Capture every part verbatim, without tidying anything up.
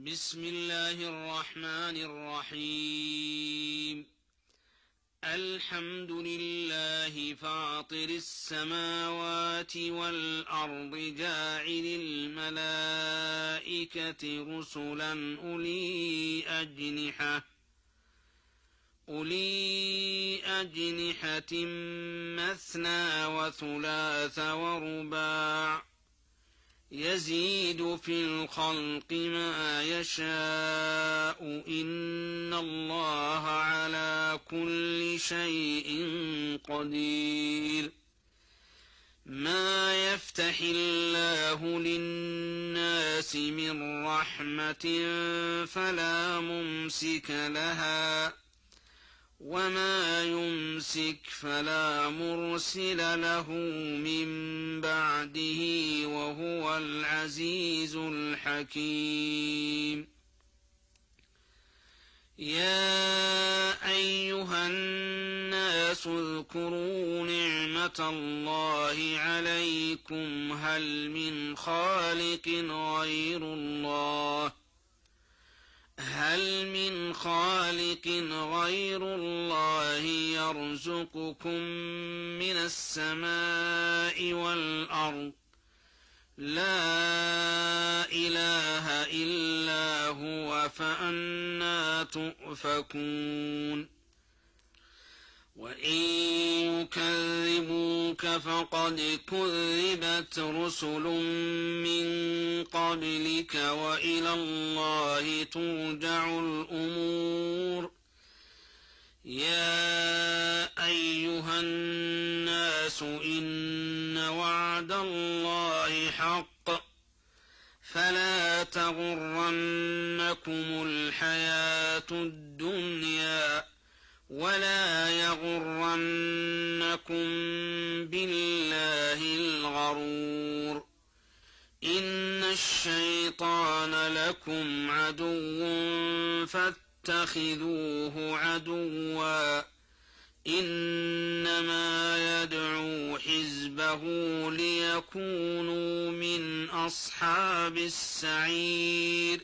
بسم الله الرحمن الرحيم. الحمد لله فاطر السماوات والأرض جاعل الملائكة رسلا أولي أجنحة أولي أجنحة مثنى وثلاث ورباع يزيد في الخلق ما يشاء إن الله على كل شيء قدير. ما يفتح الله للناس من رحمة فلا ممسك لها وما يمسك فلا مرسل له من بعده وهو العزيز الحكيم. يا أيها الناس اذكروا نعمة الله عليكم هل من خالق غير الله هل من خالق غير الله يرزقكم من السماء والأرض لا إله إلا هو فأنى تؤفكون. وإن يكذبوك فقد كذبت رسل من قبلك وإلى الله ترجع الأمور. يا أيها الناس إن وعد الله حق فلا تغرنكم الحياة الدنيا ولا يغرنكم بالله الغرور. إن الشيطان لكم عدو فاتخذوه عدوا إنما يدعو حزبه ليكونوا من أصحاب السعير.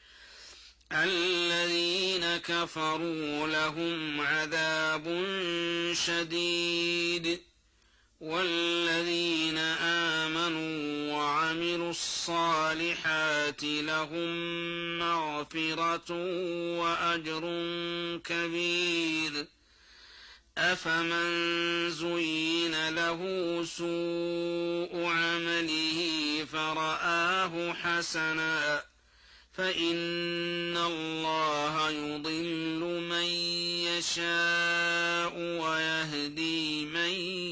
الذين كفروا لهم عذاب شديد والذين آمنوا وعملوا الصالحات لهم مغفرة وأجر كبير. أفمن زين له سوء عمله فرآه حسنا فإن الله يضل من يشاء ويهدي من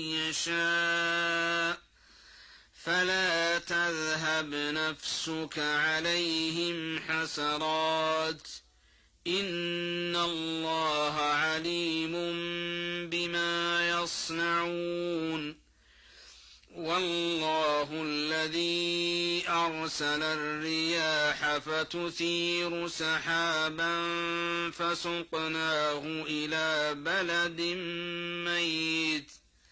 يشاء فلا تذهب نفسك عليهم حسرات إن الله عليم بما يصنعون. والله الذي أرسل الرياح فتثير سحابا فسقناه إلى بلد ميت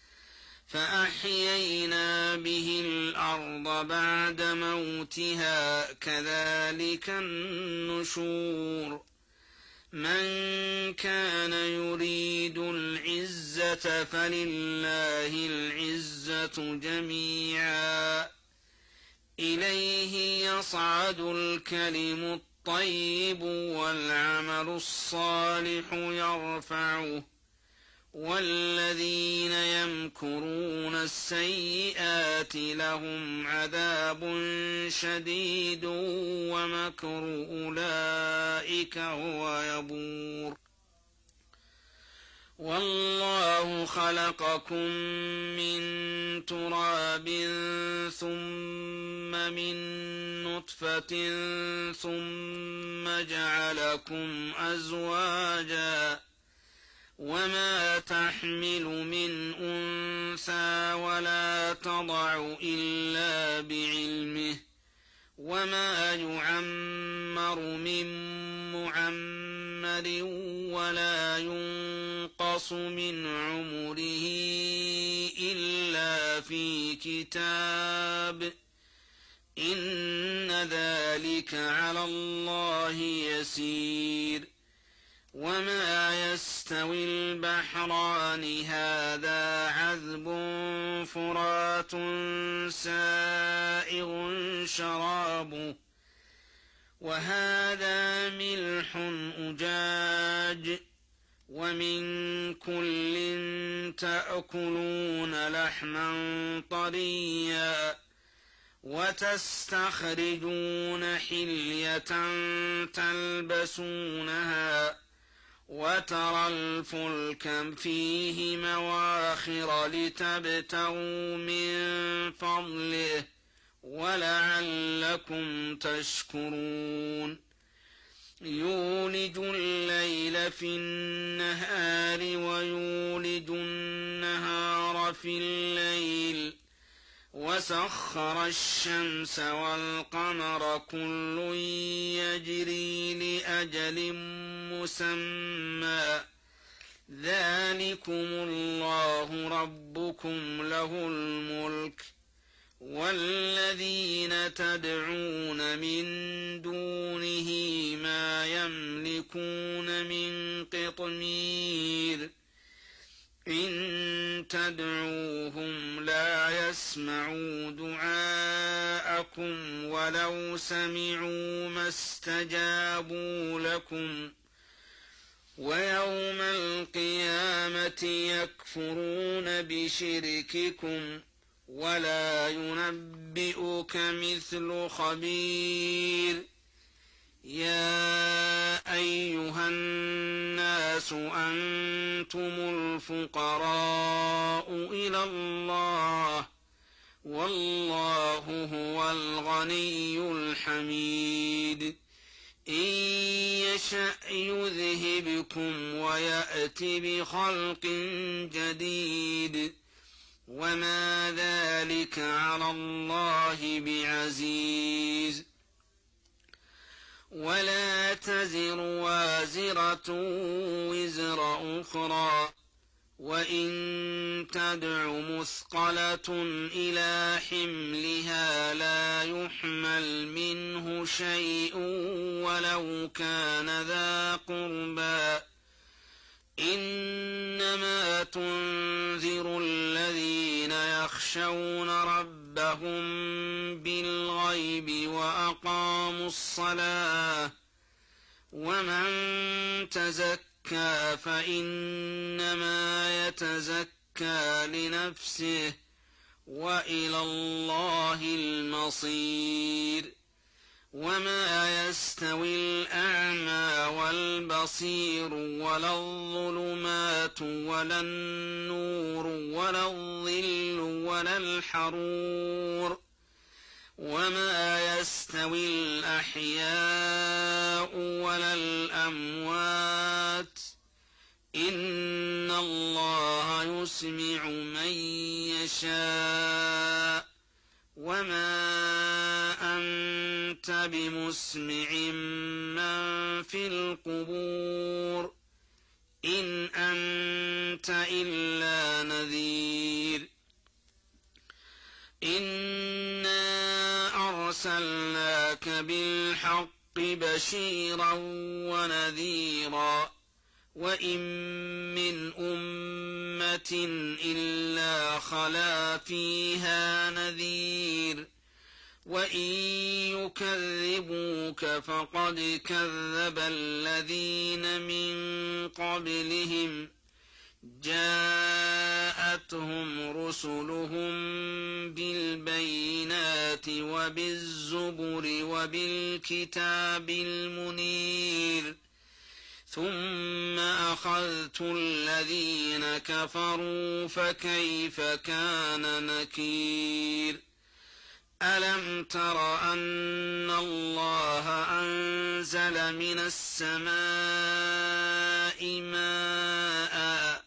فأحيينا به الأرض بعد موتها كذلك النشور. من كان يريد العزة فلله العزة جميعا إليه يصعد الكلم الطيب والعمل الصالح يرفعه والذين يمكرون السيئات لهم عذاب شديد ومكر أولئك هو يبور. والله خلقكم من تراب ثم من نطفة ثم جعلكم أزواجا وما تحمل من أنثى ولا تضع إلا بعلمه وما يعمر من معمر ولا ينقص من عمره إلا في كتاب إن ذلك على الله يسير وما يستوي البحران هذا عذب فرات سائغ شرابه وهذا ملح أجاج ومن كل تأكلون لحما طريا وتستخرجون حلية تلبسونها وترى الفلك فيه مواخر لتبتغوا من فضله ولعلكم تشكرون يولج الليل في النهار ويولج النهار في الليل وسخر الشمس والقمر كل يجري لأجل مسمى ذلكم الله ربكم له الملك والذين تدعون من دونه ما يملكون من قطمير إن تدعوهم لا يسمعوا دعاءكم ولو سمعوا ما استجابوا لكم ويوم القيامة يكفرون بشرككم ولا ينبئك مثل خبير يا أيها الناس أنتم الفقراء إلى الله والله هو الغني الحميد إن يشأ يذهبكم ويأت بخلق جديد وما ذلك على الله بعزيز ولا تزر وازرة وزر أخرى وإن تدع مثقلة إلى حملها لا يحمل منه شيء ولو كان ذا قربى إنما تنذر الذين يخشون ربهم بالغيب وأقاموا الصلاة ومن تزكى فإنما يتزكى لنفسه وإلى الله المصير وما يستوي الأعمى والبصير ولا الظلمات ولا النور ولا الظل ولا الحرور وما يستوي الأحياء ولا الأموات إن الله يسمع من يشاء وما أنت بمسمع من في القبور إن أنت إلا نذير إنا أرسلناك بالحق بشيرا ونذيرا وإن من أمة إلا خلا فيها نذير وإن يكذبوك فقد كذب الذين من قبلهم جاءتهم رسلهم بالبينات وبالزبر وبالكتاب المنير ثم أخذت الذين كفروا فكيف كان نكير ألم تر أن الله أنزل من السماء ماء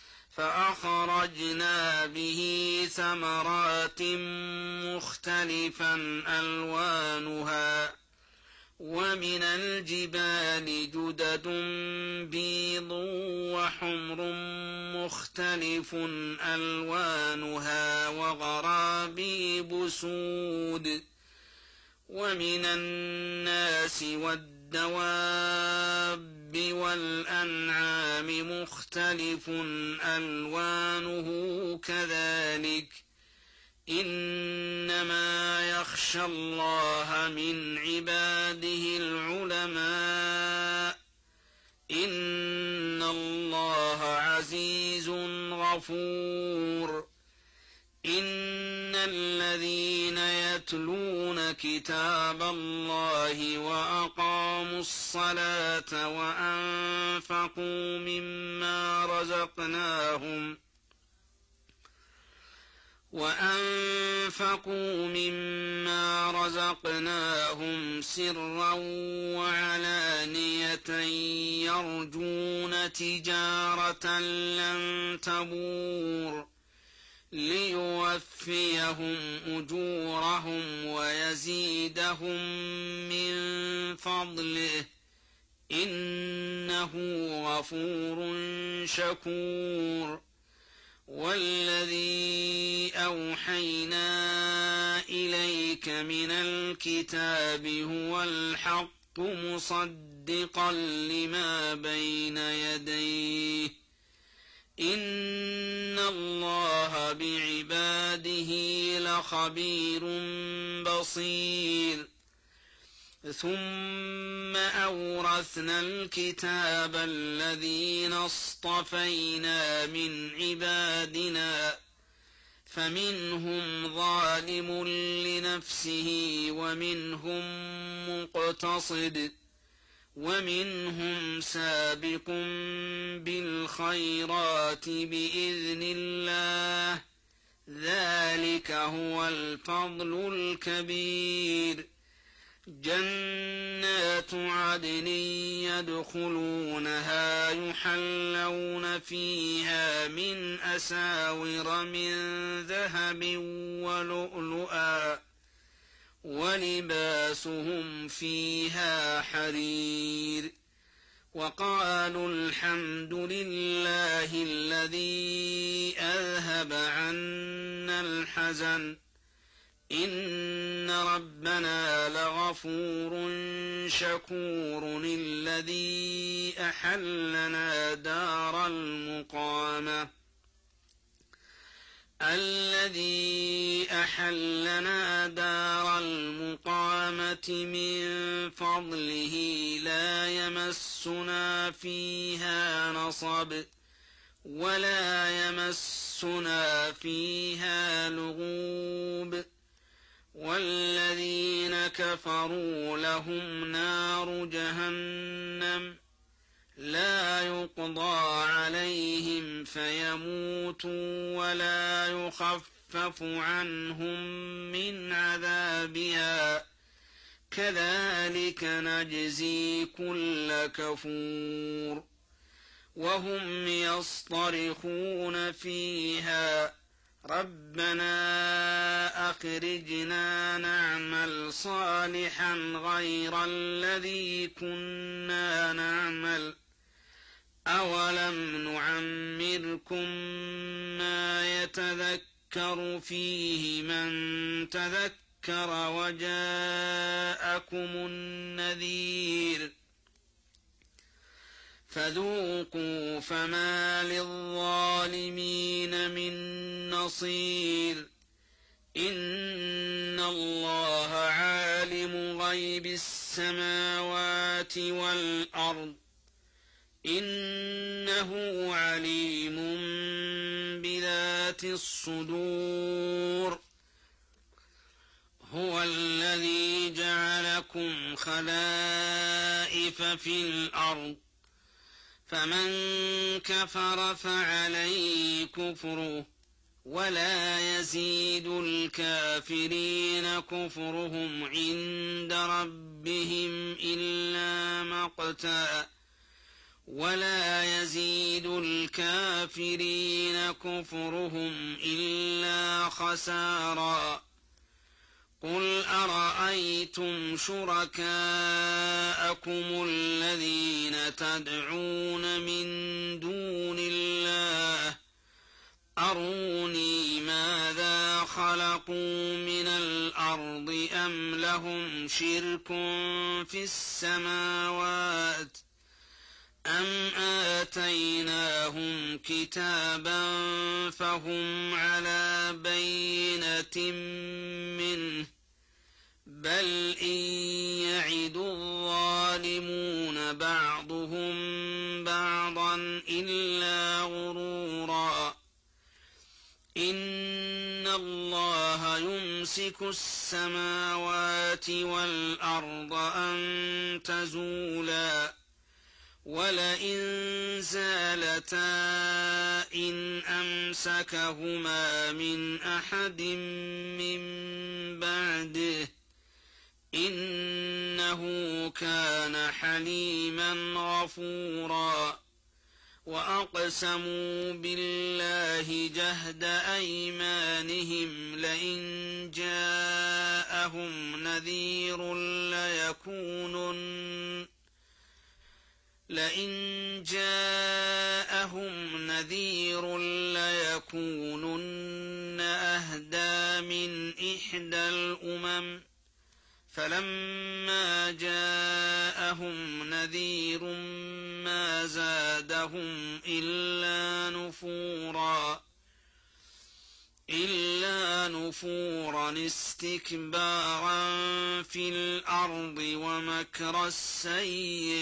فأخرجنا به ثمرات مختلفا ألوانها ومن الجبال جدد بيض وحمر مختلف ألوانها وغرابيب سود ومن الناس والدين الدواب والأنعام مختلف ألوانه كذلك إنما يخشى الله من عباده العلماء إن الله عزيز غفور إن الذين يتلون كتاب الله وأقاموا الصلاة وأنفقوا مما رزقناهم وأنفقوا مما رزقناهم سرا وعلانية يرجون تجارة لن تبور ليوفيهم أجورهم ويزيدهم من فضله إنه غفور شكور والذي أوحينا إليك من الكتاب هو الحق مصدقا لما بين يديه إن الله بعباده لخبير بصير ثم أورثنا الكتاب الذين اصطفينا من عبادنا فمنهم ظالم لنفسه ومنهم مقتصد ومنهم سابق بالخيرات بإذن الله ذلك هو الفضل الكبير جنات عدن يدخلونها يحلون فيها من أساور من ذهب ولؤلؤا ولباسهم فيها حرير وقالوا الحمد لله الذي أذهب عنا الحزن إن ربنا لغفور شكور الذي أحلنا دار المقامة الذي أحلنا دار المقامة من فضله لا يمسنا فيها نصب ولا يمسنا فيها لغوب والذين كفروا لهم نار جهنم لا يقضى عليهم فيموتوا ولا يخفف عنهم من عذابها كذلك نجزي كل كفور وهم يصطرخون فيها ربنا أخرجنا نعمل صالحا غير الذي كنا نعمل أولم نعمركم ما يتذكر فيه من تذكر وجاءكم النذير فذوقوا فما للظالمين من نصير إن الله عالم غيب السماوات والأرض إنه عليم بذات الصدور هو الذي جعلكم خلائف في الأرض فمن كفر فعليه كفره ولا يزيد الكافرين كفرهم عند ربهم إلا مقتا ولا يزيد الكافرين كفرهم إلا خسارا قل أرأيتم شركاءكم الذين تدعون من دون الله أروني ماذا خلقوا من الأرض أم أم لهم شرك في السماوات أم آتيناهم كتابا فهم على بينة منه بل إن يعد الظالمون بعضهم بعضا إلا غرورا إن الله يمسك السماوات والأرض أن تزولا ولئن زالتا إن أمسكهما من أحد من بعده إنه كان حليما غفورا وأقسموا بالله جهد أيمانهم لئن جاءهم نذير ليكونن لئن جاءهم نذير ليكونن أهدى من إحدى الأمم فلما جاءهم نذير ما زادهم إلا نفورا إلا نفورا استكبارا في الأرض ومكر السيء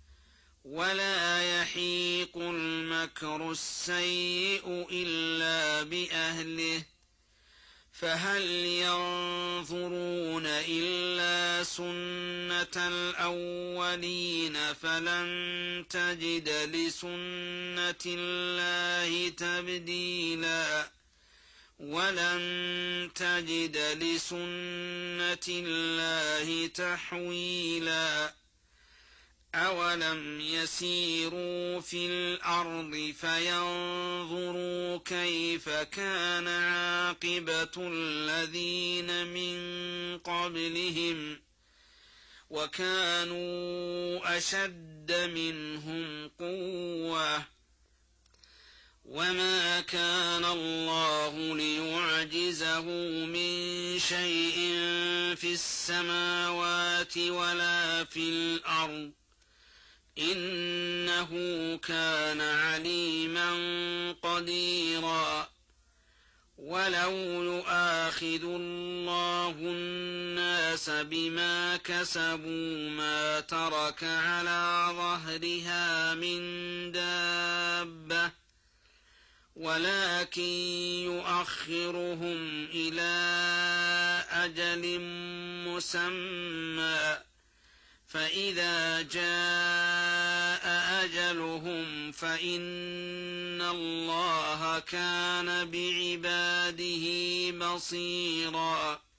ولا يحيق المكر السيء إلا بأهله فهل ينظرون إلا سنة الأولين فلن تجد لسنة الله تبديلا ولن تجد لسنة الله تحويلا أولم يسيروا في الأرض فينظروا كيف كان عاقبة الذين من قبلهم وكانوا أشد منهم قوة وما كان الله ليعجزه من شيء في السماوات ولا في الأرض إنه كان عليما قديرا ولو يؤاخذ الله الناس بما كسبوا ما ترك على ظهرها من دابة ولكن يؤخرهم إلى أجل مسمى فإذا جاء أجلهم فإن الله كان بعباده بصيرا